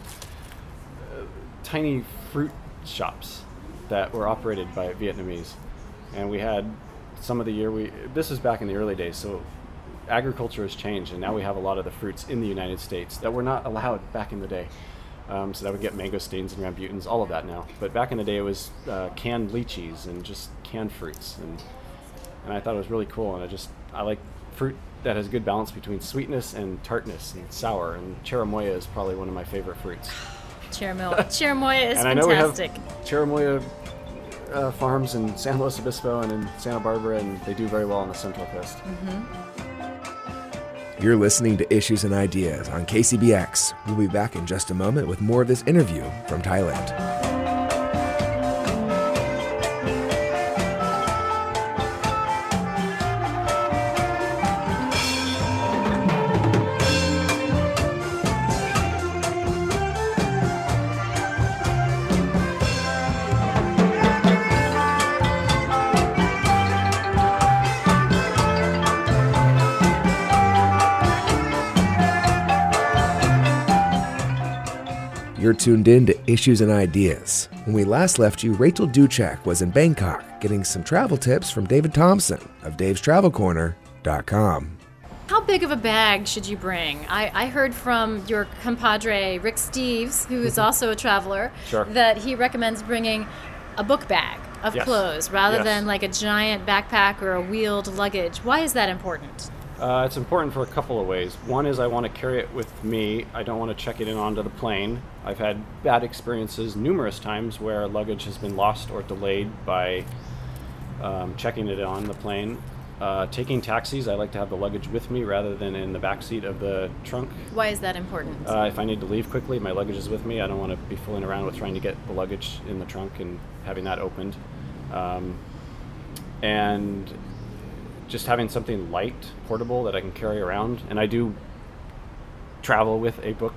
tiny fruit shops that were operated by Vietnamese. And we had some of the year, this was back in the early days, so agriculture has changed, and now we have a lot of the fruits in the United States that were not allowed back in the day. So that would get mangosteens and rambutans, all of that now. But back in the day it was canned lychees and just canned fruits, and I thought it was really cool, and I like fruit that has good balance between sweetness and tartness and sour, and cherimoya is probably one of my favorite fruits. Cherimoya is and fantastic. I know we have cherimoya farms in San Luis Obispo and in Santa Barbara, and they do very well on the Central Coast. Mm-hmm. You're listening to Issues and Ideas on KCBX. We'll be back in just a moment with more of this interview from Thailand. You're tuned in to Issues and Ideas. When we last left you, Rachel Duchak was in Bangkok getting some travel tips from David Thompson of davestravelcorner.com. How big of a bag should you bring? I heard from your compadre, Rick Steves, who is also a traveler, Sure. that he recommends bringing a book bag of Yes. clothes rather Yes. than like a giant backpack or a wheeled luggage. Why is that important? It's important for a couple of ways. One is I want to carry it with me. I don't want to check it in onto the plane. I've had bad experiences numerous times where luggage has been lost or delayed by checking it on the plane. Taking taxis, I like to have the luggage with me rather than in the back seat of the trunk. Why is that important? If I need to leave quickly, my luggage is with me. I don't want to be fooling around with trying to get the luggage in the trunk and having that opened. And just having something light, portable that I can carry around. And I do travel with a book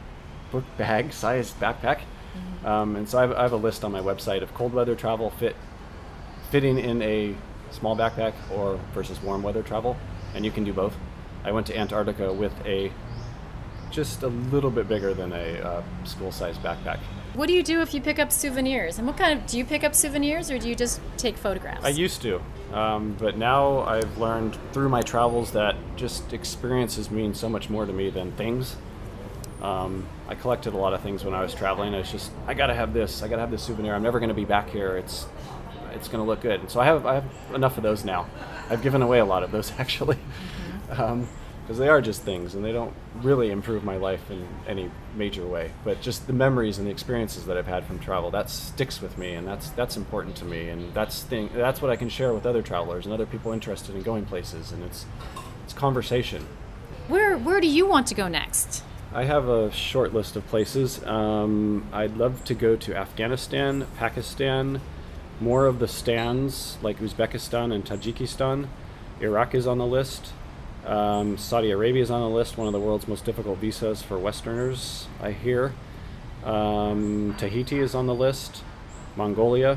bag sized backpack. And so I have a list on my website of cold weather travel fitting in a small backpack or versus warm weather travel, and you can do both. I went to Antarctica with just a little bit bigger than a school-sized backpack. What do you do if you pick up souvenirs? And do you pick up souvenirs or do you just take photographs? I used to, but now I've learned through my travels that just experiences mean so much more to me than things. I collected a lot of things when I was traveling. I gotta have this souvenir. I'm never gonna be back here. It's going to look good. And so I have enough of those now. I've given away a lot of those actually, because they are just things and they don't really improve my life in any major way. But just the memories and the experiences that I've had from travel, that sticks with me, and that's important to me. And that's what I can share with other travelers and other people interested in going places. And it's conversation. Where do you want to go next? I have a short list of places. I'd love to go to Afghanistan, Pakistan, more of the stands like Uzbekistan and Tajikistan. Iraq is on the list. Saudi Arabia is on the list, one of the world's most difficult visas for Westerners, I hear. Tahiti is on the list. Mongolia.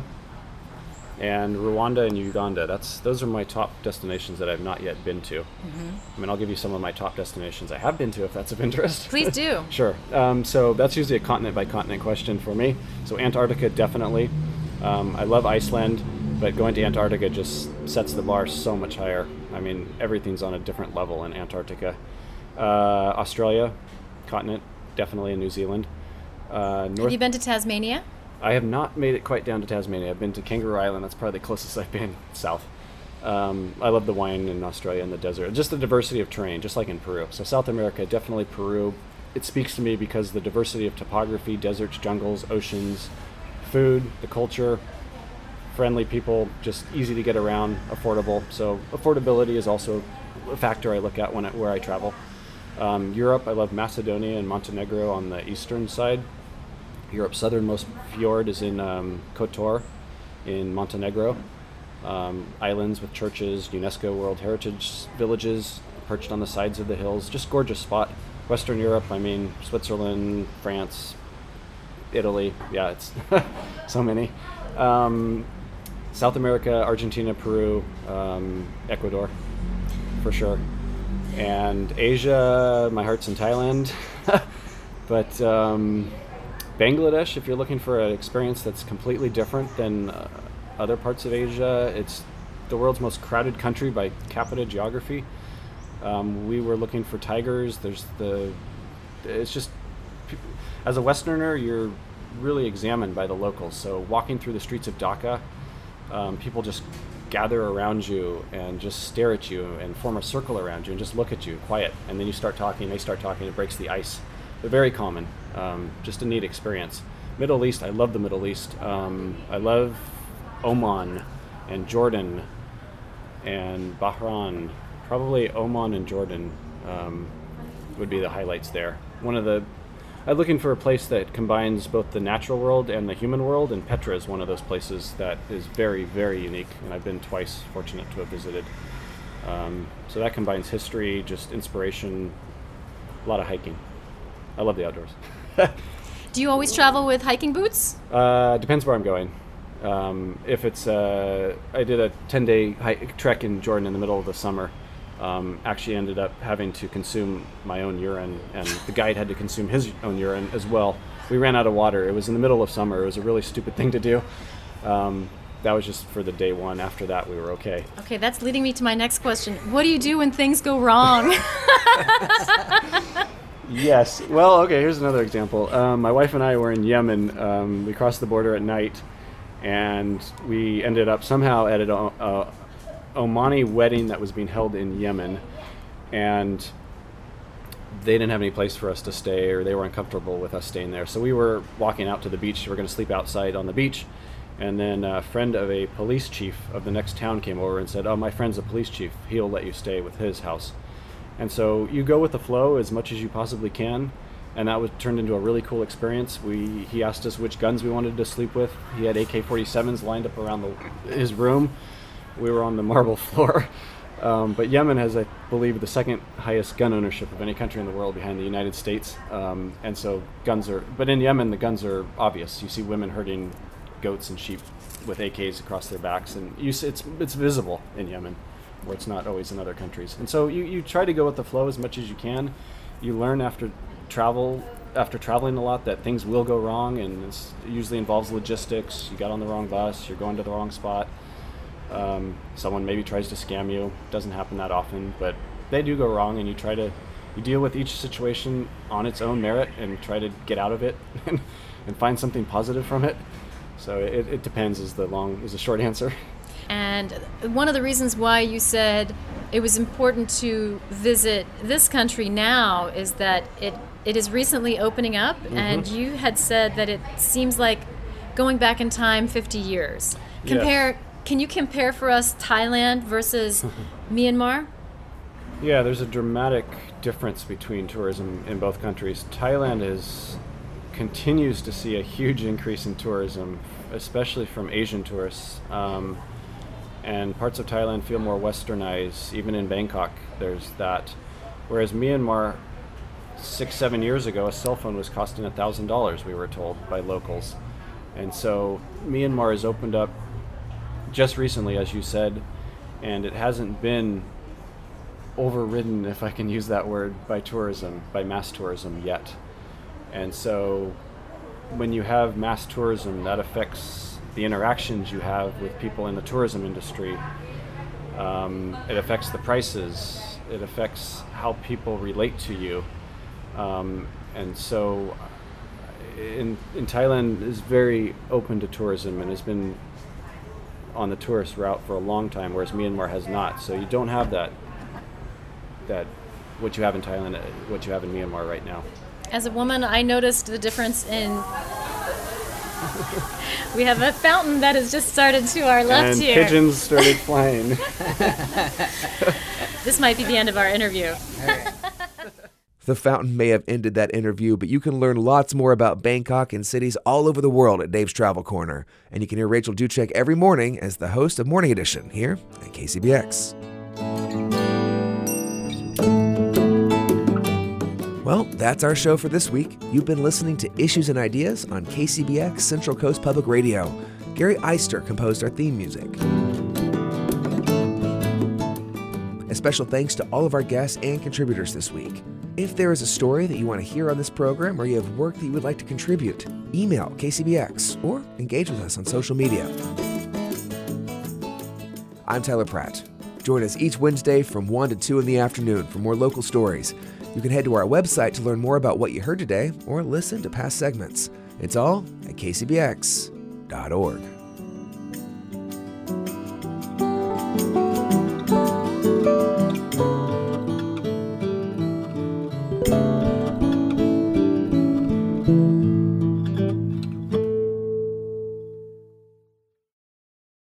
And Rwanda and Uganda. Those are my top destinations that I've not yet been to. I mean, I'll give you some of my top destinations I have been to if that's of interest. Please do. Sure. So that's usually a continent by continent question for me. So Antarctica, definitely. I love Iceland, but going to Antarctica just sets the bar so much higher. I mean, everything's on a different level in Antarctica. Australia, continent, definitely, in New Zealand. Have you been to Tasmania? I have not made it quite down to Tasmania. I've been to Kangaroo Island. That's probably the closest I've been south. I love the wine in Australia and the desert. Just the diversity of terrain, just like in Peru. So South America, definitely Peru. It speaks to me because the diversity of topography, deserts, jungles, oceans, food, the culture, friendly people, just easy to get around, affordable. So affordability is also a factor I look at where I travel. Europe, I love Macedonia and Montenegro on the eastern side. Europe's southernmost fjord is in Kotor in Montenegro. Islands with churches, UNESCO World Heritage villages perched on the sides of the hills. Just gorgeous spot. Western Europe, I mean, Switzerland, France, Italy, yeah, it's so many. South America, Argentina, Peru, Ecuador, for sure. And Asia, my heart's in Thailand. But Bangladesh, if you're looking for an experience that's completely different than other parts of Asia, it's the world's most crowded country by capita geography. We were looking for tigers. It's just, as a Westerner, you're really examined by the locals. So walking through the streets of Dhaka, people just gather around you and just stare at you and form a circle around you and just look at you, quiet. And then you start talking, they start talking, it breaks the ice. But very common, just a neat experience. Middle East, I love the Middle East. I love Oman and Jordan and Bahrain. Probably Oman and Jordan would be the highlights there. I'm looking for a place that combines both the natural world and the human world, and Petra is one of those places that is very, very unique, and I've been twice fortunate to have visited. So that combines history, just inspiration, a lot of hiking. I love the outdoors. Do you always travel with hiking boots? Depends where I'm going. If it's, I did a 10-day trek in Jordan in the middle of the summer. Actually ended up having to consume my own urine, and the guide had to consume his own urine as well. we ran out of water. It was in the middle of summer. It was a really stupid thing to do. That was just for the day one. After that, we were okay. Okay, that's leading me to my next question. What do you do when things go wrong? Yes. Well, okay, here's another example. My wife and I were in Yemen. We crossed the border at night, and we ended up somehow at an Omani wedding that was being held in Yemen, and they didn't have any place for us to stay, or they were uncomfortable with us staying there. So we were walking out to the beach. We were going to sleep outside on the beach, and then a friend of a police chief of the next town came over and said, "Oh, my friend's a police chief. He'll let you stay with his house." And so you go with the flow as much as you possibly can, and that turned into a really cool experience. He asked us which guns we wanted to sleep with. He had AK-47s lined up around his room. We were on the marble floor. But Yemen has, I believe, the second highest gun ownership of any country in the world behind the United States. And so but in Yemen, the guns are obvious. You see women herding goats and sheep with AKs across their backs, and it's visible in Yemen, where it's not always in other countries. And so you try to go with the flow as much as you can. You learn after traveling a lot that things will go wrong, and it usually involves logistics. You got on the wrong bus, you're going to the wrong spot. Someone maybe tries to scam you. Doesn't happen that often, but they do go wrong, and you deal with each situation on its own merit and try to get out of it and find something positive from it. So it depends is the short answer. And one of the reasons why you said it was important to visit this country now is that it is recently opening up, and you had said that it seems like going back in time 50 years. Can you compare for us Thailand versus Myanmar? Yeah, there's a dramatic difference between tourism in both countries. Thailand continues to see a huge increase in tourism, especially from Asian tourists. And parts of Thailand feel more westernized. Even in Bangkok, there's that. Whereas Myanmar, 6-7 years ago, a cell phone was costing $1,000, we were told by locals. And so Myanmar has opened up just recently, as you said, and it hasn't been overridden, if I can use that word, by mass tourism yet. And so when you have mass tourism, that affects the interactions you have with people in the tourism industry. It affects the prices. It affects how people relate to you. And so in Thailand is very open to tourism and has been on the tourist route for a long time, whereas Myanmar has not. So you don't have that what you have in Thailand, what you have in Myanmar right now. As a woman, I noticed the difference in... We have a fountain that has just started to our left and here. And pigeons started flying. This might be the end of our interview. The fountain may have ended that interview, but you can learn lots more about Bangkok and cities all over the world at Dave's Travel Corner. And you can hear Rachel Duchek every morning as the host of Morning Edition here at KCBX. Well, that's our show for this week. You've been listening to Issues and Ideas on KCBX Central Coast Public Radio. Gary Eister composed our theme music. A special thanks to all of our guests and contributors this week. If there is a story that you want to hear on this program or you have work that you would like to contribute, email KCBX or engage with us on social media. I'm Tyler Pratt. Join us each Wednesday from 1 to 2 in the afternoon for more local stories. You can head to our website to learn more about what you heard today or listen to past segments. It's all at kcbx.org.